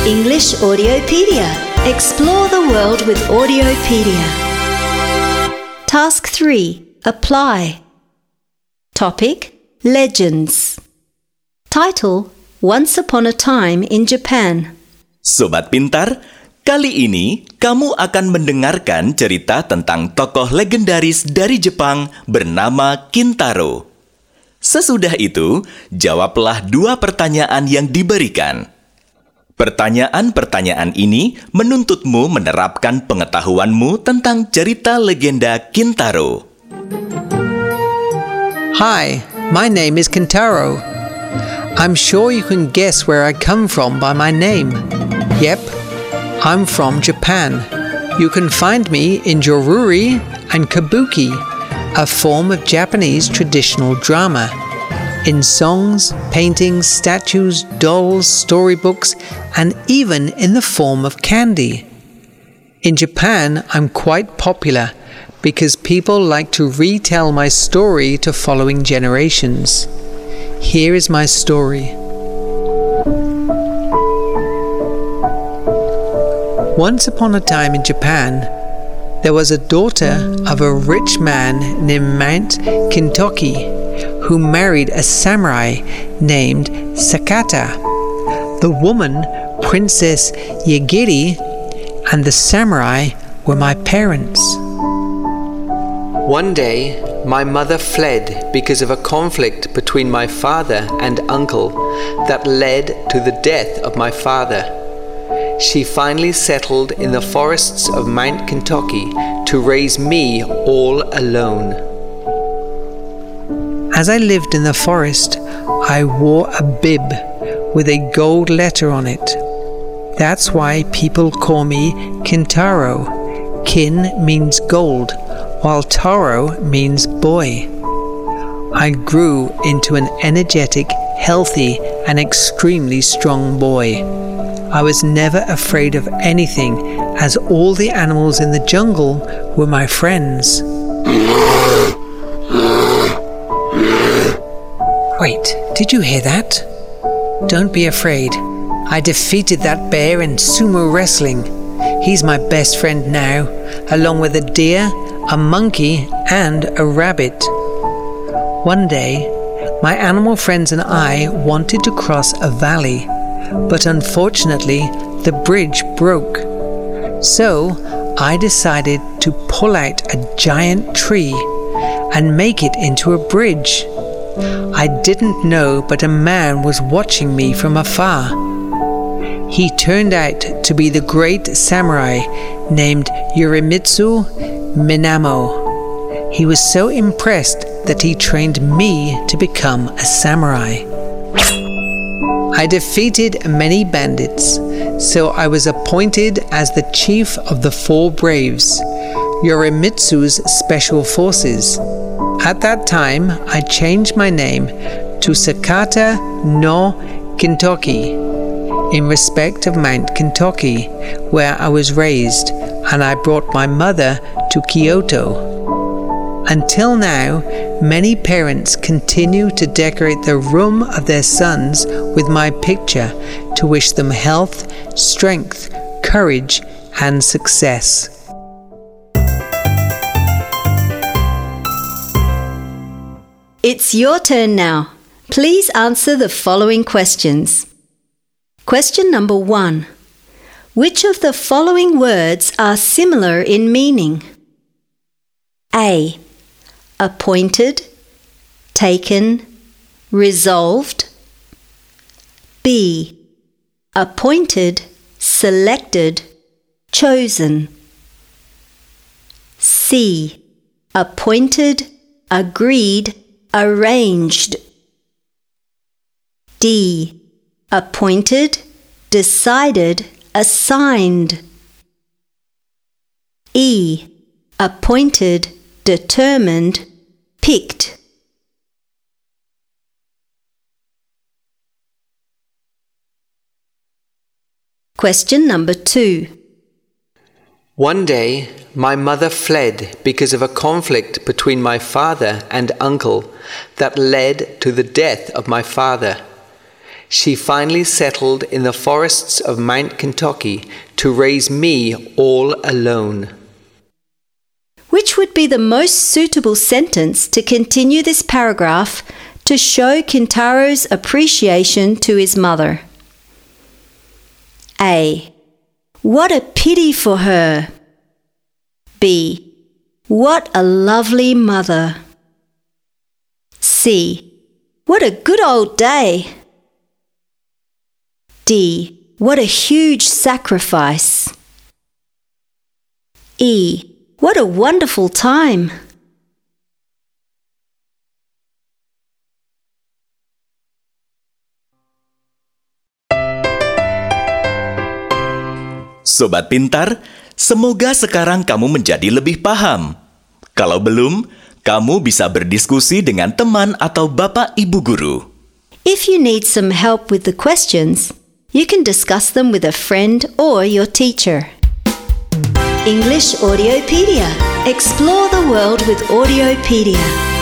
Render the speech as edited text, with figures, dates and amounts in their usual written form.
English Audiopedia. Explore the world with Audiopedia. Task 3. Apply. Topic: Legends. Title: Once Upon a Time in Japan. Sobat Pintar, kali ini kamu akan mendengarkan cerita tentang tokoh legendaris dari Jepang bernama Kintaro. Sesudah itu, jawablah 2 pertanyaan yang diberikan. Pertanyaan-pertanyaan ini menuntutmu menerapkan pengetahuanmu tentang cerita legenda Kintaro. Hi, my name is Kintaro. I'm sure you can guess where I come from by my name. Yep, I'm from Japan. You can find me in Joruri and Kabuki, a form of Japanese traditional drama. In songs, paintings, statues, dolls, storybooks, and even in the form of candy. In Japan, I'm quite popular because people like to retell my story to following generations. Here is my story. Once upon a time in Japan, there was a daughter of a rich man named Mount Kintoki, who married a samurai named Sakata. The woman, Princess Yagiri, and the samurai were my parents. One day, my mother fled because of a conflict between my father and uncle that led to the death of my father. She finally settled in the forests of Mount Kintoki to raise me all alone. As I lived in the forest, I wore a bib with a gold letter on it. That's why people call me Kintaro. Kin means gold, while Taro means boy. I grew into an energetic, healthy, and extremely strong boy. I was never afraid of anything, as all the animals in the jungle were my friends. Wait, did you hear that? Don't be afraid. I defeated that bear in sumo wrestling. He's my best friend now, along with a deer, a monkey, and a rabbit. One day, my animal friends and I wanted to cross a valley, but unfortunately, the bridge broke. So, I decided to pull out a giant tree and make it into a bridge. I didn't know, but a man was watching me from afar. He turned out to be the great samurai named Yorimitsu Minamo. He was so impressed that he trained me to become a samurai. I defeated many bandits, so I was appointed as the chief of the 4 Braves, Yorimitsu's special forces. At that time, I changed my name to Sakata no Kintoki, in respect of Mount Kintoki, where I was raised, and I brought my mother to Kyoto. Until now, many parents continue to decorate the room of their sons with my picture to wish them health, strength, courage, and success. It's your turn now. Please answer the following questions. Question number 1. Which of the following words are similar in meaning? A. Appointed, taken, resolved. B. Appointed, selected, chosen. C. Appointed, agreed, arranged. D. Appointed, decided, assigned. E. Appointed, determined, picked. Question number 2. One day, my mother fled because of a conflict between my father and uncle that led to the death of my father. She finally settled in the forests of Mount Kentucky to raise me all alone. Which would be the most suitable sentence to continue this paragraph to show Kintaro's appreciation to his mother? A. What a pity for her. B. What a lovely mother. C. What a good old day. D. What a huge sacrifice. E. What a wonderful time. Sobat pintar, semoga sekarang kamu menjadi lebih paham. Kalau belum, kamu bisa berdiskusi dengan teman atau bapak ibu guru. If you need some help with the questions, you can discuss them with a friend or your teacher. English Audiopedia. Explore the world with Audiopedia.